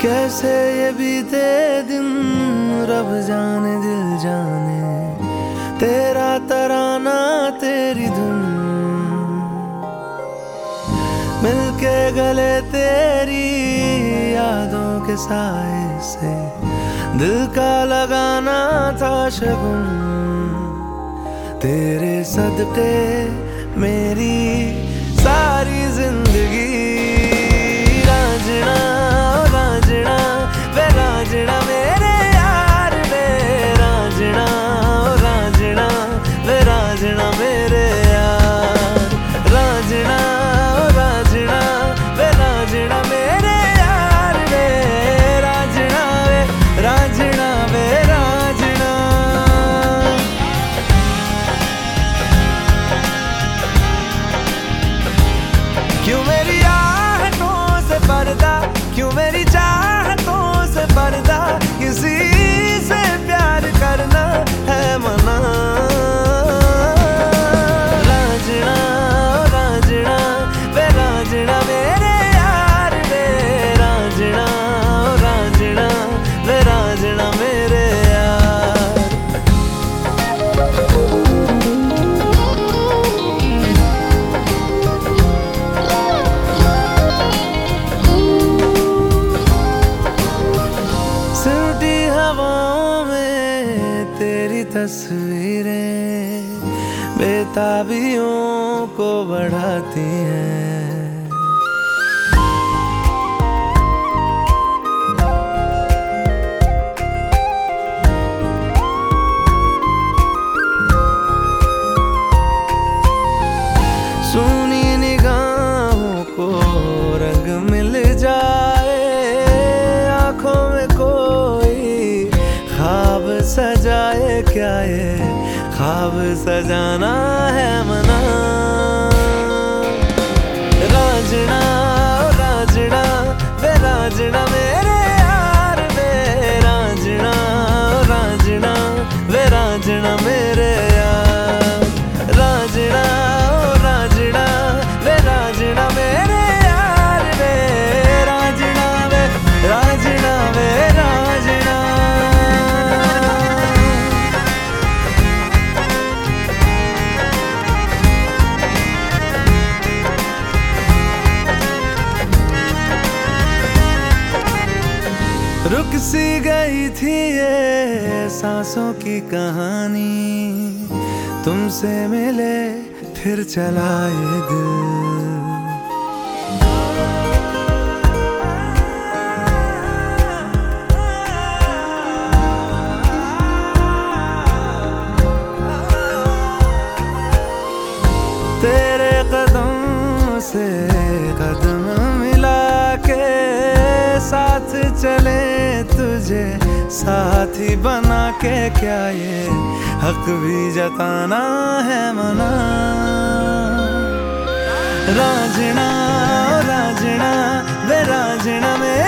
कैसे ये बीते दिन रब जाने दिल जाने, तेरा तराना तेरी धुन मिलके गले तेरी यादों के साए से दिल का लगाना था शगुन। तेरे सदके मेरी सारी जिंदगी रांझना रांझना वे रांझना मेरे यार वे रांझना रांझना वे रांझना मेरे यार रांझना रांझना वे रांझना मेरे यार वे रांझना वे रांझना वे रांझना। क्यों मेरी आहटों से पर्दा, क्यों मेरी चाहतों से पर्दा, किसी से प्यार करना है मना। रांझना रांझना वे रांझना मेरे यार वे रांझना रांझना वे रांझना मेरे यार। सिमटी हवाओं में तेरी तस्वीरें बेताबियों को बढ़ाती हैं। सुनी निगाहों को रंग मिल जाए, आंखों में कोई ख्वाब सजाए, क्या ये ख्वाब सजाना है मना। रांझना रांझना वे रांझना मेरे यार वे रांझना रांझना वे रांझना मेरे यार रांझना रांझना वे रांझना मेरे यार वे रांझना वे रांझना वे रांझना। रुक सी गई थी ये सांसों की कहानी, तुमसे मिले फिर चला ये दिल। तेरे कदम से कदम मिला के साथ चले, तुझे साथी बना के, क्या ये हक भी जताना है मना। रांझना रांझना वे रांझना में